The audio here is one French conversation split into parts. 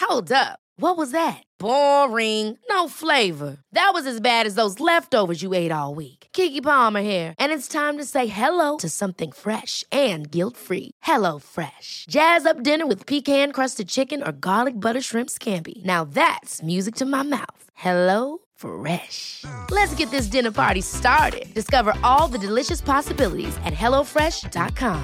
Hold up. What was that? Boring. No flavor. That was as bad as those leftovers you ate all week. Keke Palmer here, and it's time to say hello to something fresh and guilt-free. Hello Fresh. Jazz up dinner with pecan-crusted chicken or garlic butter shrimp scampi. Now that's music to my mouth. Hello Fresh. Let's get this dinner party started. Discover all the delicious possibilities at hellofresh.com.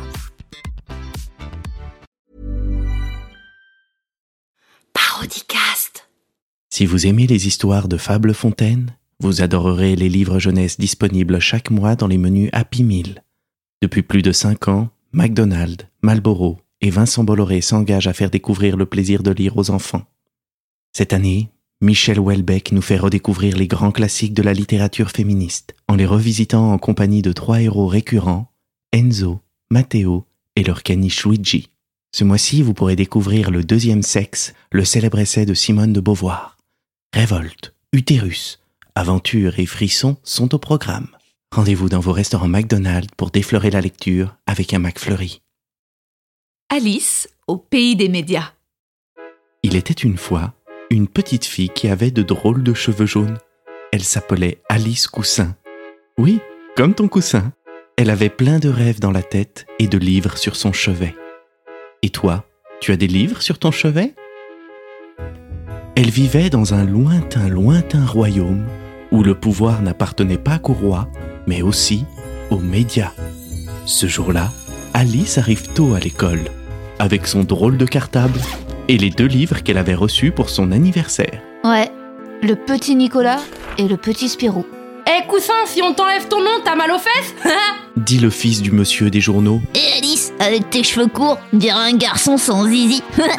Parodicast. Si vous aimez les histoires de Fable Fontaine, vous adorerez les livres jeunesse disponibles chaque mois dans les menus Happy Meal. Depuis plus de 5 ans, McDonald's, Marlboro et Vincent Bolloré s'engagent à faire découvrir le plaisir de lire aux enfants. Cette année, Michel Houellebecq nous fait redécouvrir les grands classiques de la littérature féministe en les revisitant en compagnie de 3 héros récurrents, Enzo, Matteo et leur caniche Luigi. Ce mois-ci, vous pourrez découvrir Le deuxième sexe, le célèbre essai de Simone de Beauvoir. Révolte, utérus, aventure et frissons sont au programme. Rendez-vous dans vos restaurants McDonald's pour déflorer la lecture avec un McFlurry. Alice au pays des médias. Il était une fois une petite fille qui avait de drôles de cheveux jaunes. Elle s'appelait Alice Coussin. Oui, comme ton coussin. Elle avait plein de rêves dans la tête et de livres sur son chevet. Et toi, tu as des livres sur ton chevet ? Elle vivait dans un lointain royaume où le pouvoir n'appartenait pas qu'au roi, mais aussi aux médias. Ce jour-là, Alice arrive tôt à l'école, avec son drôle de cartable et les 2 livres qu'elle avait reçus pour son anniversaire. Ouais, le petit Nicolas et le petit Spirou. Eh coussin, si on t'enlève ton nom, t'as mal aux fesses ? Dit le fils du monsieur des journaux. Et Alice, avec tes cheveux courts, dirait un garçon sans zizi.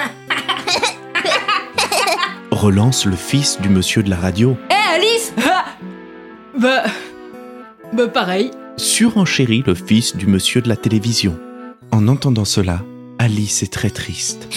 Relance le fils du monsieur de la radio. Eh Alice Bah pareil. Surenchérit le fils du monsieur de la télévision. En entendant cela, Alice est très triste.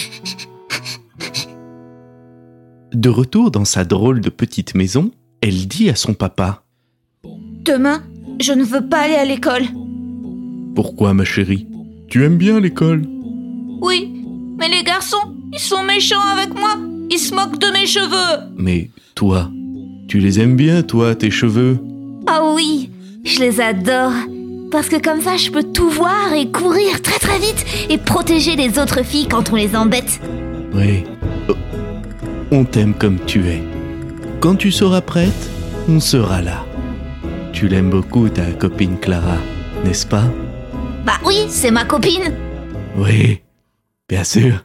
De retour dans sa drôle de petite maison, elle dit à son papa: Demain, je ne veux pas aller à l'école. Pourquoi, ma chérie ? Tu aimes bien l'école ? Oui, mais les garçons, ils sont méchants avec moi. Ils se moquent de mes cheveux. Mais toi, tu les aimes bien, toi, tes cheveux ? Ah oui, je les adore. Parce que comme ça, je peux tout voir et courir très très vite et protéger les autres filles quand on les embête. Oui, on t'aime comme tu es. Quand tu seras prête, on sera là. Tu l'aimes beaucoup, ta copine Clara, n'est-ce pas ? Bah oui, c'est ma copine. Oui, bien sûr.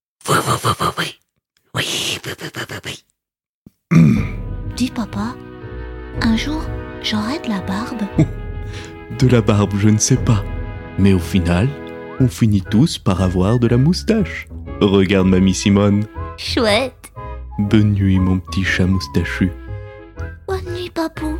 Dis papa, un jour, j'aurai de la barbe. De la barbe, je ne sais pas. Mais au final, on finit tous par avoir de la moustache. Regarde mamie Simone. Chouette. Bonne nuit, mon petit chat moustachu. Bonne nuit, papou.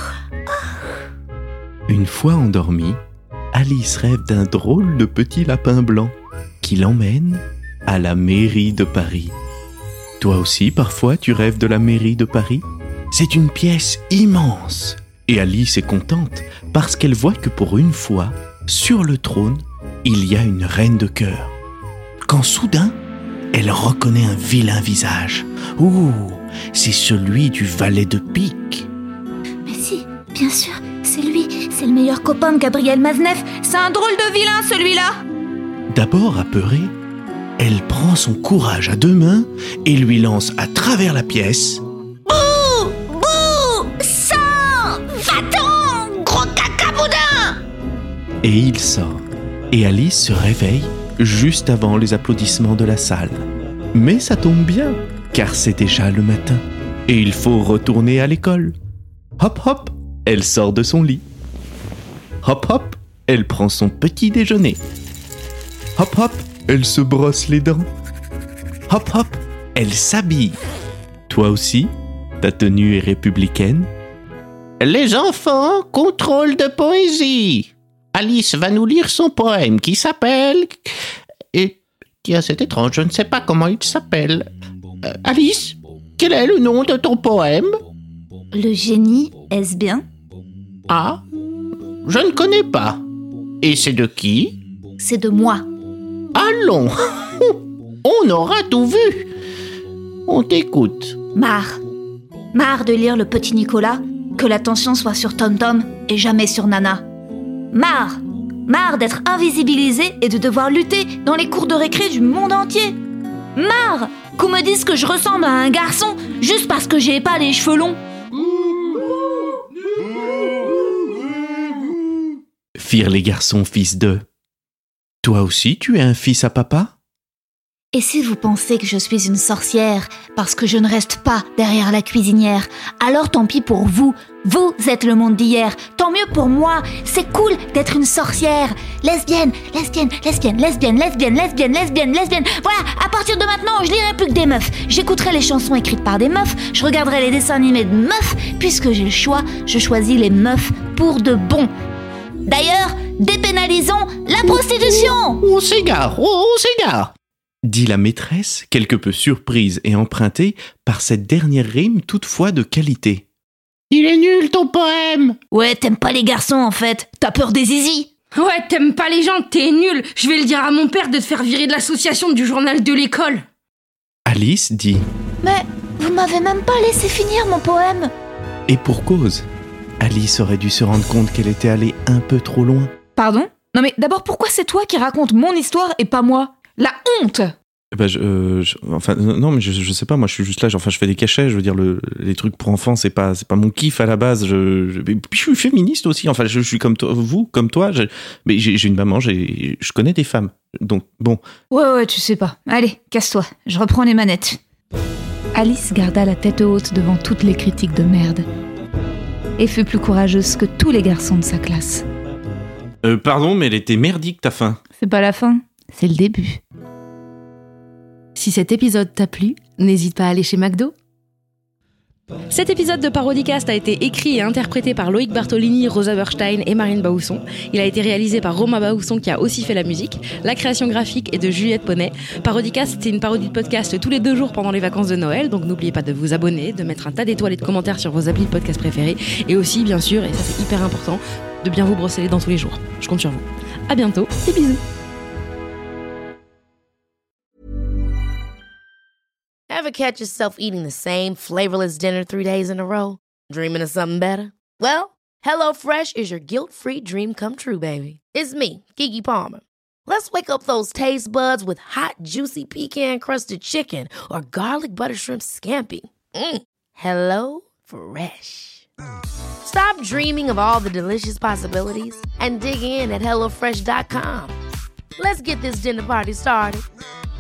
Une fois endormie, Alice rêve d'un drôle de petit lapin blanc qui l'emmène à la mairie de Paris. Toi aussi, parfois, tu rêves de la mairie de Paris ? C'est une pièce immense. Et Alice est contente parce qu'elle voit que pour une fois, sur le trône, il y a une reine de cœur. Quand soudain, elle reconnaît un vilain visage. Ouh, c'est celui du valet de pique. Mais si, bien sûr, c'est lui. C'est le meilleur copain de Gabriel Maznev. C'est un drôle de vilain, celui-là. D'abord apeurée, elle prend son courage à 2 mains et lui lance à travers la pièce: Bouh, bouh, sang, va-t'en, gros cacaboudin. Et il sort. Et Alice se réveille juste avant les applaudissements de la salle. Mais ça tombe bien, car c'est déjà le matin. Et il faut retourner à l'école. Hop hop, elle sort de son lit. Hop hop, elle prend son petit déjeuner. Hop hop, elle se brosse les dents. Hop hop, elle s'habille. Toi aussi, ta tenue est républicaine. Les enfants, contrôle de poésie. Alice va nous lire son poème qui s'appelle... Et tiens, c'est étrange, je ne sais pas comment il s'appelle. Alice, quel est le nom de ton poème ? Le génie, est-ce bien ? Ah, je ne connais pas. Et c'est de qui ? C'est de moi. Allons, on aura tout vu. On t'écoute. Marre de lire le petit Nicolas, que l'attention soit sur Tom-Tom et jamais sur Nana. Marre d'être invisibilisé et de devoir lutter dans les cours de récré du monde entier. Marre qu'on me dise que je ressemble à un garçon juste parce que j'ai pas les cheveux longs. Firent les garçons fils d'eux. Toi aussi, tu es un fils à papa ? Et si vous pensez que je suis une sorcière parce que je ne reste pas derrière la cuisinière, alors tant pis pour vous. Vous êtes le monde d'hier. Tant mieux pour moi. C'est cool d'être une sorcière. Lesbienne. Voilà, à partir de maintenant, je lirai plus que des meufs. J'écouterai les chansons écrites par des meufs. Je regarderai les dessins animés de meufs. Puisque j'ai le choix, je choisis les meufs pour de bon. D'ailleurs, dépénalisons la prostitution. On s'égare, dit la maîtresse, quelque peu surprise et empruntée par cette dernière rime toutefois de qualité. Il est nul ton poème. Ouais, t'aimes pas les garçons en fait. T'as peur des zizis. Ouais, t'aimes pas les gens, t'es nul. Je vais le dire à mon père de te faire virer de l'association du journal de l'école. Alice dit. Mais vous m'avez même pas laissé finir mon poème. Et pour cause. Alice aurait dû se rendre compte qu'elle était allée un peu trop loin. Pardon ? Non mais d'abord, pourquoi c'est toi qui racontes mon histoire et pas moi ? La honte ! Non, mais je sais pas, moi je suis juste là, je fais des cachets, je veux dire, les trucs pour enfants, c'est pas mon kiff à la base, puis je suis féministe aussi, je suis comme toi, mais j'ai une maman, je connais des femmes, donc bon. Ouais, tu sais pas. Allez, casse-toi, je reprends les manettes. Alice garda la tête haute devant toutes les critiques de merde et fut plus courageuse que tous les garçons de sa classe. Pardon, mais elle était merdique ta fin. C'est pas la fin, c'est le début. Si cet épisode t'a plu, n'hésite pas à aller chez McDo. Cet épisode de Parodicast a été écrit et interprété par Loïc Bartolini, Rosa Berstein et Marine Baousson. Il a été réalisé par Romain Baousson qui a aussi fait la musique. La création graphique est de Juliette Poney. Parodicast, c'est une parodie de podcast tous les 2 jours pendant les vacances de Noël. Donc n'oubliez pas de vous abonner, de mettre un tas d'étoiles et de commentaires sur vos applis de podcast préférés. Et aussi, bien sûr, et ça c'est hyper important, de bien vous brosser les dents tous les jours. Je compte sur vous. À bientôt et bisous. Ever catch yourself eating the same flavorless dinner 3 days in a row? Dreaming of something better? Well, HelloFresh is your guilt-free dream come true, baby. It's me, Keke Palmer. Let's wake up those taste buds with hot, juicy pecan-crusted chicken or garlic butter shrimp scampi. HelloFresh. Stop dreaming of all the delicious possibilities and dig in at HelloFresh.com. Let's get this dinner party started.